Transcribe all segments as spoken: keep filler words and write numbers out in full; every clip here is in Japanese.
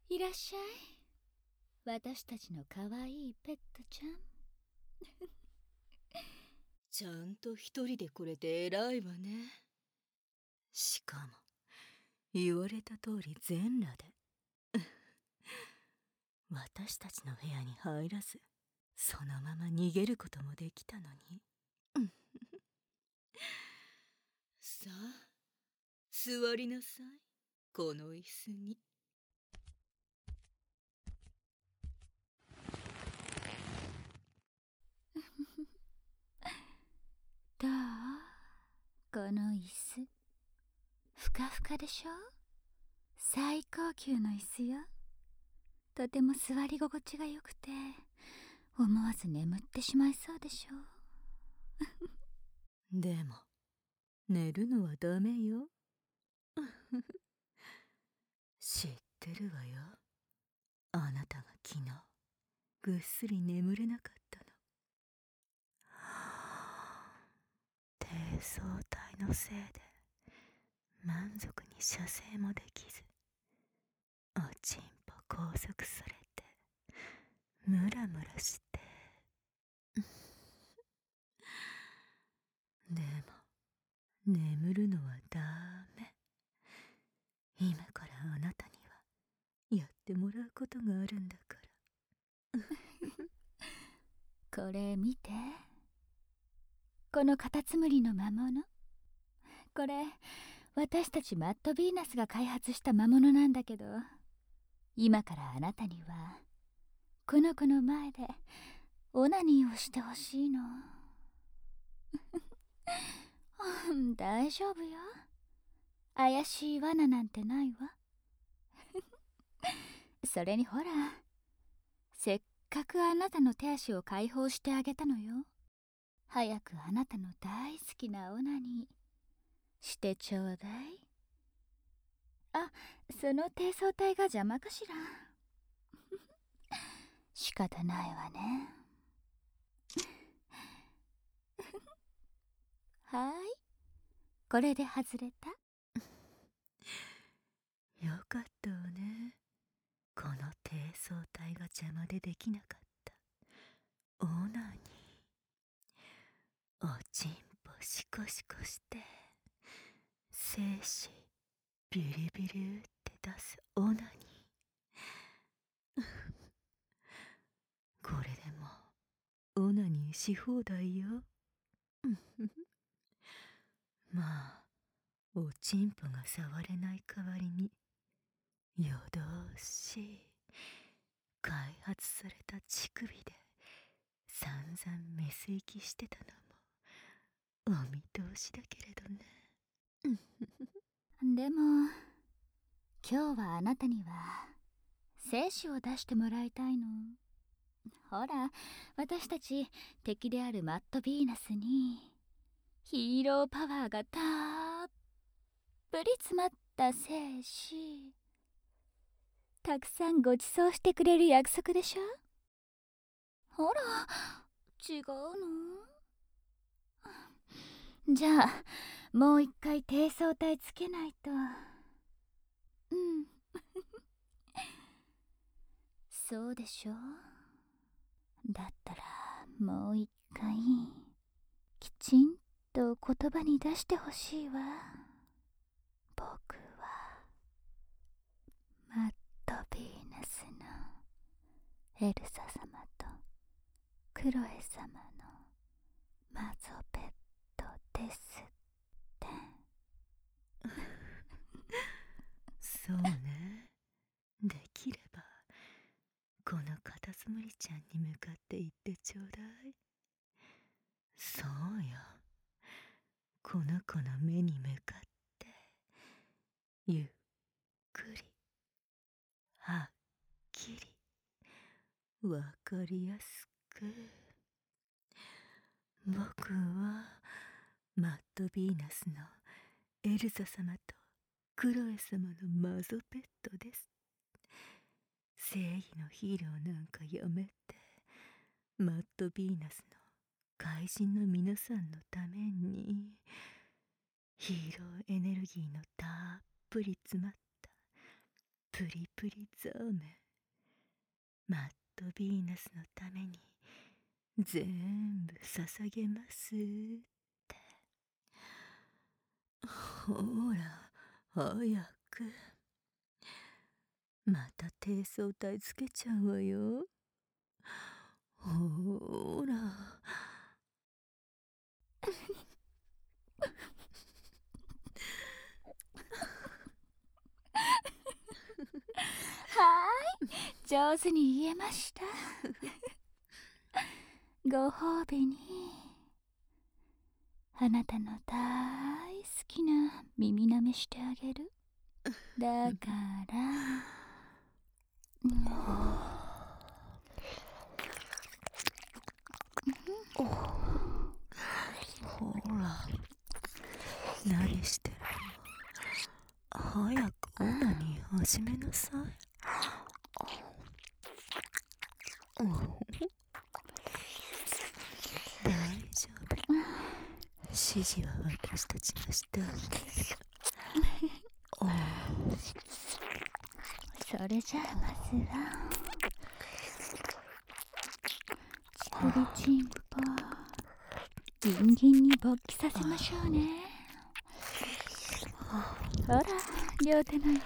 いらっしゃい。私たちの可愛いペットちゃん。 ちゃんと一人で来れて偉いわね。しかも言われた通り全裸で私たちの部屋に入らずそのまま逃げることもできたのにさあ座りなさい、この椅子に。 どう？この椅子ふかふかでしょ？最高級の椅子よ。とても座り心地が良くて思わず眠ってしまいそうでしょ？ でも寝るのはダメよ知ってるわよ。あなたが昨日ぐっすり眠れなかったの。低層体のせいで満足に射精もできずおちんぽ拘束されてムラムラしてでも眠るのはダメ。今からあなたにはやってもらうことがあるんだからこれ見て。このカタツムリの魔物。これ私たちマッドヴィーナスが開発した魔物なんだけど、今からあなたにはこの子の前でオナニーをしてほしいの大丈夫よ。怪しい罠なんてないわそれにほら、せっかくあなたの手足を解放してあげたのよ。早くあなたの大好きなオナニーしてちょうだい。あ、その低層体が邪魔かしら仕方ないわねはい、これで外れた。 よかったわね。この低層体が邪魔でできなかったオナニー。おちんぽシコシコして精子ビリビリって出すオナニーこれでもオナニーし放題よまあおちんぽが触れない代わりに夜通し開発された乳首で散々メス行きしてたのもお見通しだけれどねでも今日はあなたには精子を出してもらいたいの。ほら、私たち敵であるマッドヴィーナスにヒーローパワーがたっぷり詰まった精子たくさんご馳走してくれる約束でしょ。ほら、違うの？じゃあもう一回低層体つけないと。うんそうでしょ。だったらもう一回きちんと言葉に出してほしいわ。僕はマッドヴィーナスのエルサ様とクロエ様のマゾペットですってそうね。できればこのカタツムリちゃんに向かって言ってちょうだい。そうよ、この子の目に向かってゆっくりはっきりわかりやすく。僕はマッドヴィーナスのエルサ様とクロエ様のマゾペットです。正義のヒーローなんかやめてマッドヴィーナスの怪人の皆さんのためにヒーローエネルギーのたっぷり詰まったププリプリゾーメ、マットヴィーナスのために全部捧げますって。ほら早く。また低層体つけちゃうわよ。ほら。 はーい、上手に言えました。ご褒美にあなたの大好きな耳舐めしてあげる。だからうん、 ほら、何してるの。早くオナニー始めなさい。大丈夫。指示は私たちがしたわけ。 それじゃあまずはチコリチンポギンギンに勃起させましょうね。ほら、両手の指で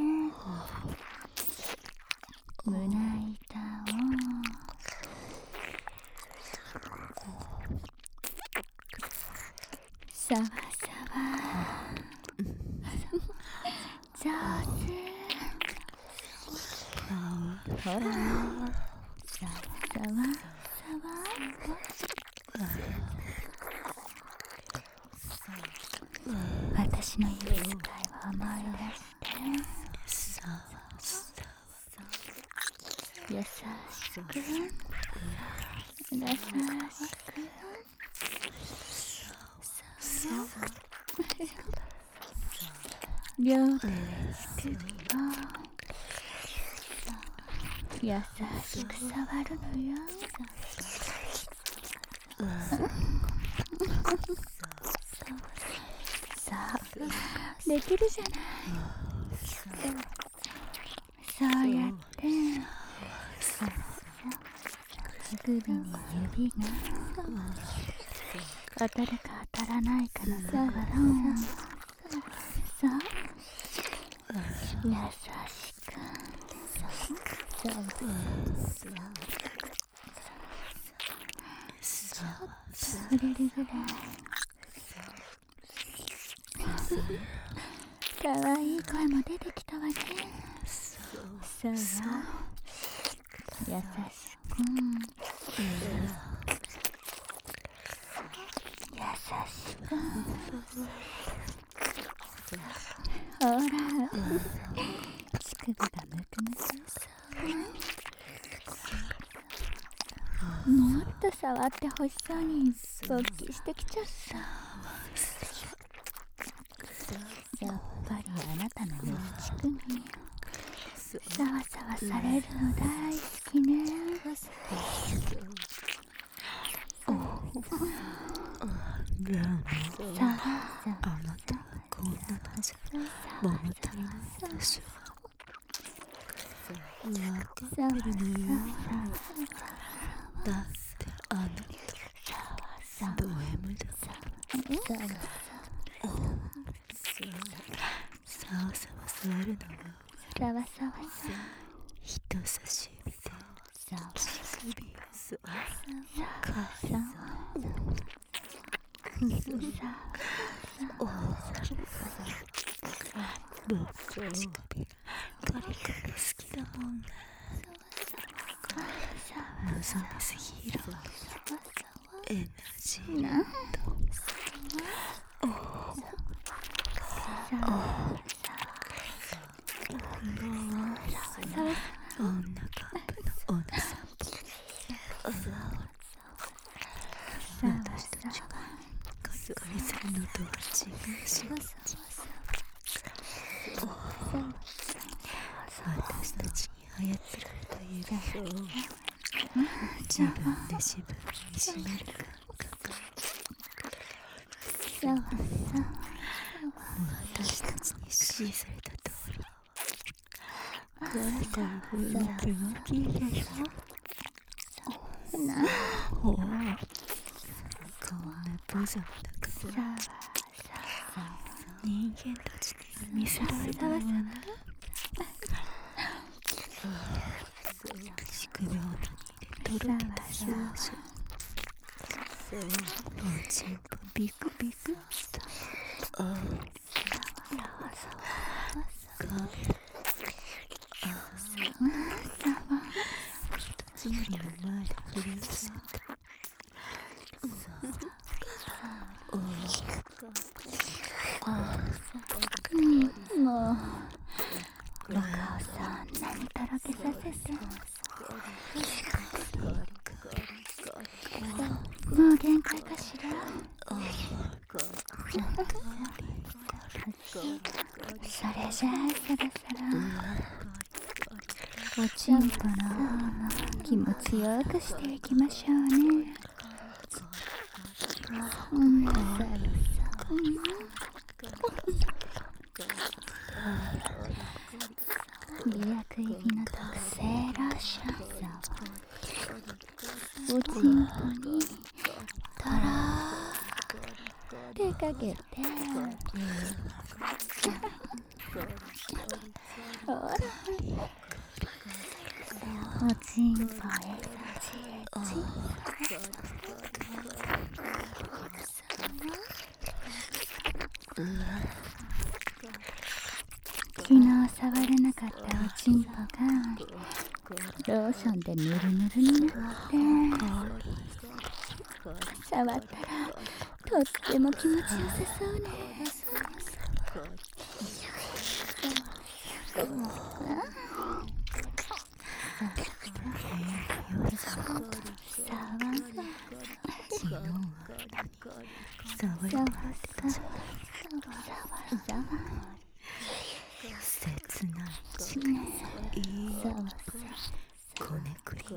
胸板をさわさわ上手。ほら、さわさわさわ。私の指使いを思い出して、優しく優しく両手で乳首を優しく触るのよ。さあ、できるじゃない。そうやって乳首に指が当たるか当たらないかの差がそう優しくそうちょっと触れるぐらいかわいい声も出てきたわね。そう優しく優しくほら乳首がむくむくそうもっと触ってほしそうに勃起してきちゃった。やっぱりあなたのね乳首さわさわされるの大好きね。 ラーメン、あなたはこんなのじゃ物足りないでしょ。分かってるのよ。だってあなたド M だもん。さわさわ触るのはさわさわ人差し指でさわ乳首をさわさわさわ僕の乳首ガリガリ好きだもんね。望みすぎるエナジーランド。女カップの女さん私たちがカリカリするのとは違うし、私たちに操られた指を自分で自分に締める感覚。私たちに指示された通り雰囲気も綺麗よ。 なおお、こんな無様だから人間たちには見せられないわね。宿病のにとろけた表情、おちんぽビクビクっと、あつまりの前で振り寄せた。 もうお母さん何とろけさせてもう限界かしら。それじゃあそろそろおちんぽの方も気持ちよくしていきましょうね。うん、美薬入りの特製ローションおちんぽにとろーってかけてほらおちんぽへチーチ昨日触れなかったおちんぽがローションでヌルヌルになって触ったらとっても気持ちよさそうね。 切ない力いいこねくり回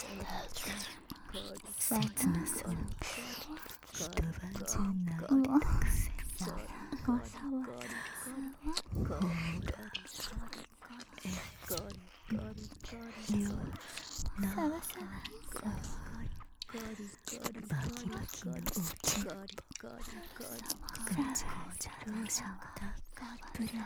した切なそうに一晩中泣いてたくせにほらえよなバキバキのおちんぽガチャガチャローションたっぷり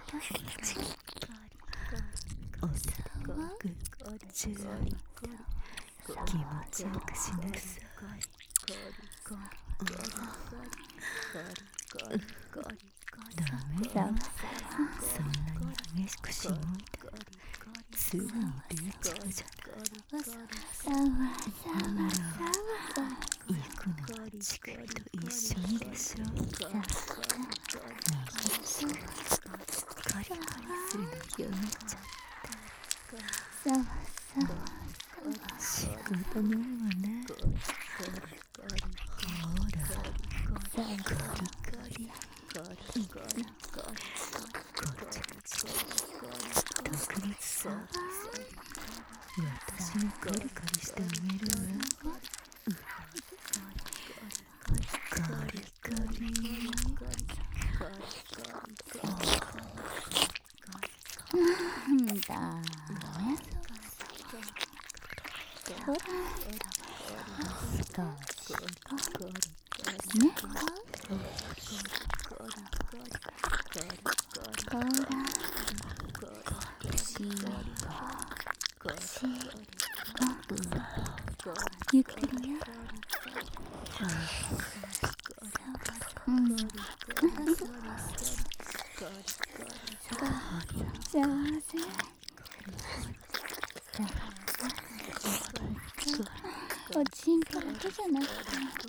おさんぐっちゅう気持ちよくしなさい。ダメだ、そんなに激しくしもいたらすぐに出ちゃうじゃない。行くのはチクリと一緒にでしょ。右しくカリカリするのやめちゃった仕方ないわね。ほらカリカリこっち特別サービス私もカリカリしてあげるわ。カリカリうんだね。ほら少しね。ほらしぼしぼゆっくりよ。うん上手。おちんぽだけじゃなくて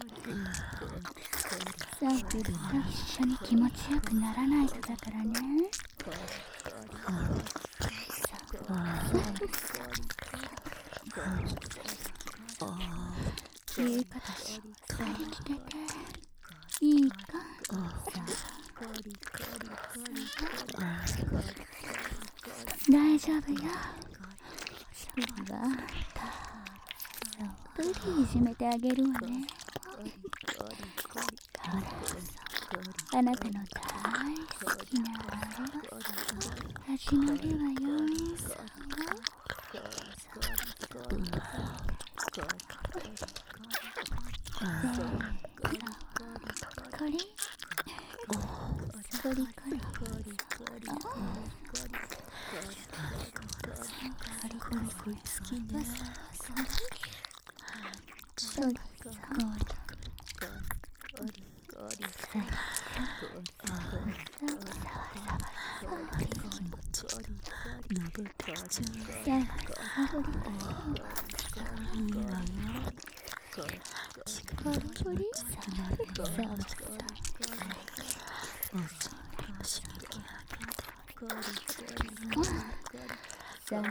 サーフルと一緒に気持ちよくならないとだからね。言い方しっかり聞けていいか。大丈夫よ。次はたっぷりいじめてあげるわね。ほらあなたの大好きなあれ始まるわよ。これコリコリコリコリ好きね。 コリコリ登ってきちゃう。いいわよ。 コリコリおちんぽを刺激あげて。 さあさ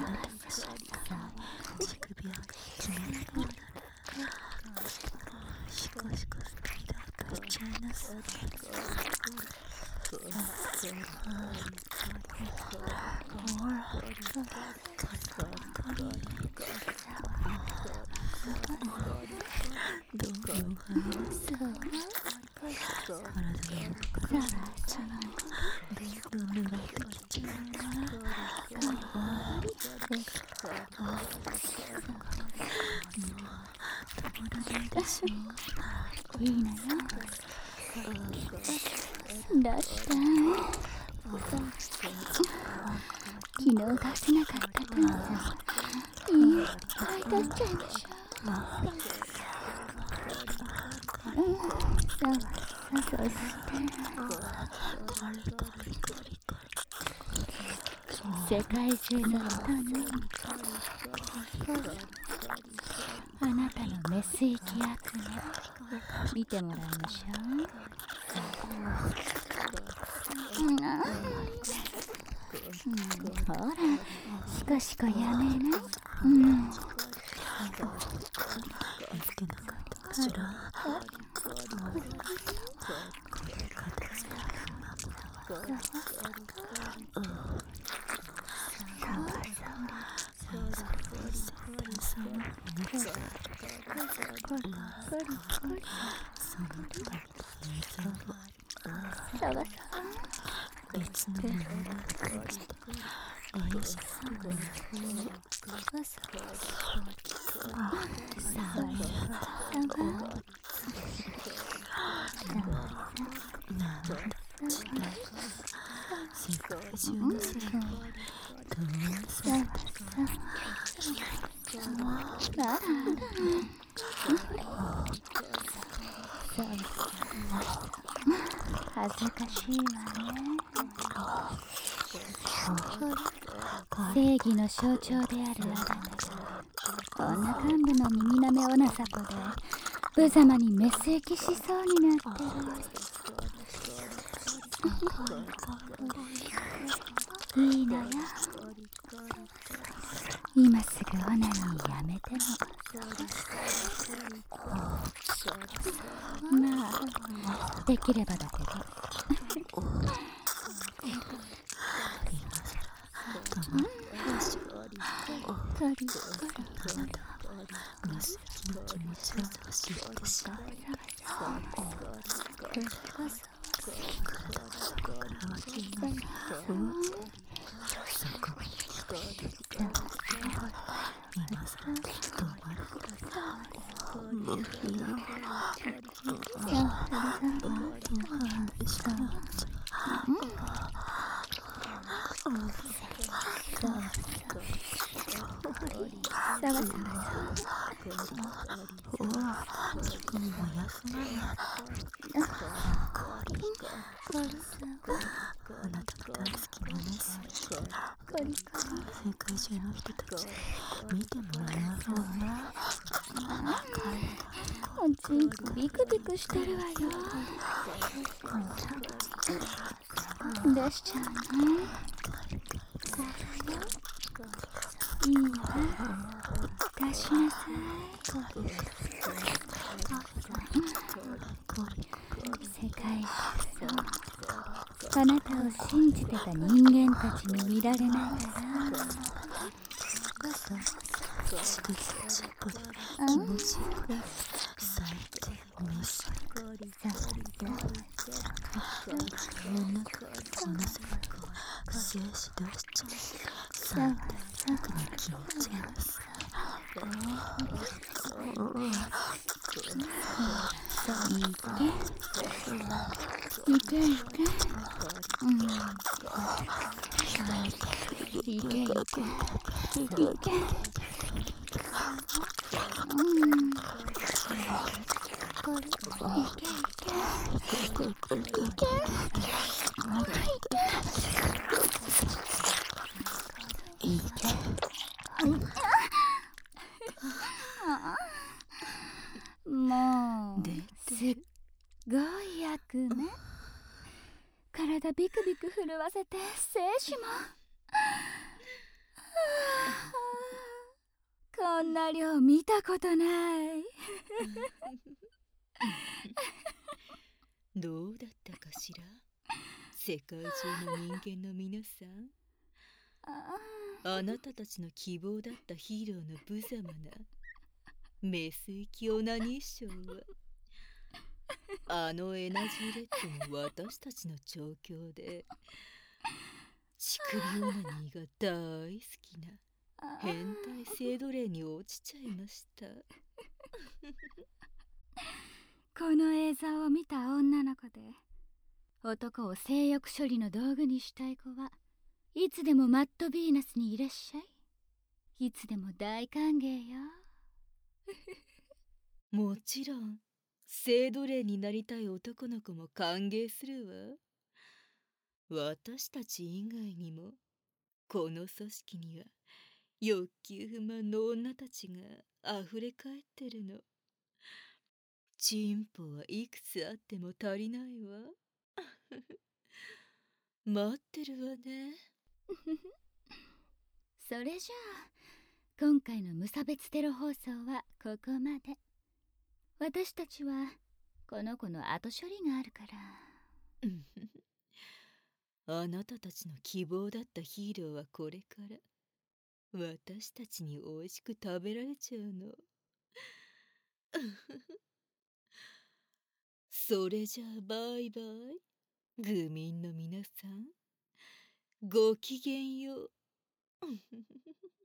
乳首を決められるならシコシコスピードアップしちゃいなさい。ほらコリコリどんどん入らせ体の中からどんどん濡れてきちゃうな。止まらないでしょ。 いいのよ。どうした？昨日出せなかった分さ、いっぱい出しちゃいましょう。うん、そうそう、そして世界中の人にあなたのメス息集め見てもらいましょう。うん、うん、ほら、シコシコやめな。うん。 見つけなかったかしら。いつの間にかおいしそうな風になんだちら世界中の空にどうせ恥ずかしいわね。正義の象徴であるあなたがこんな幹部の耳なめおなさこで無様にメス液しそうになってる。いいのよ。今すぐオナニーやめても。まあできればだけど。 メス液の気持ちを教えてしまう。体の底から湧き上がるそこに聞こえてきた。今さら止まるか無理よ。君も休まない。あなたが大好きなメッセージ。世界中の人たち見てもらいましょうね。 おちんこビクビクしてるわよ。出しちゃうね。いいわ、出しなさい。世界中あなたを信じてた人間たちに見られながらチクチクで気持ちよく咲いてメス心の中で話せば幸精子出しちゃう。 さわさ特に気持ち悪い。 いけいけいけ、うんいけいけいけいけ、うんこれいけいけいけ、 いいけ。 もう出すっごい役ね。体ビクビク震わせて精子もこんな量見たことない。 どうだったかしら、世界中の人間の皆さん。あなたたちの希望だったヒーローの無様なメス行きオナニーショーは、あのエナジーレッドの私たちの調教で乳首オナニーが大好きな変態性奴隷に落ちちゃいました。 この映像を見た女の子で男を性欲処理の道具にしたい子はいつでもマッドヴィーナスにいらっしゃい。いつでも大歓迎よ。 もちろん性奴隷になりたい男の子も歓迎するわ。私たち以外にもこの組織には欲求不満の女たちがあふれかえってるの。チンポはいくつあっても足りないわ。待ってるわね。 それじゃあ今回の無差別テロ放送はここまで。私たちはこの子の後処理があるから。 あなたたちの希望だったヒーローはこれから私たちに美味しく食べられちゃうの。それじゃあバイバイ、愚民の皆さん。ごきげんよう。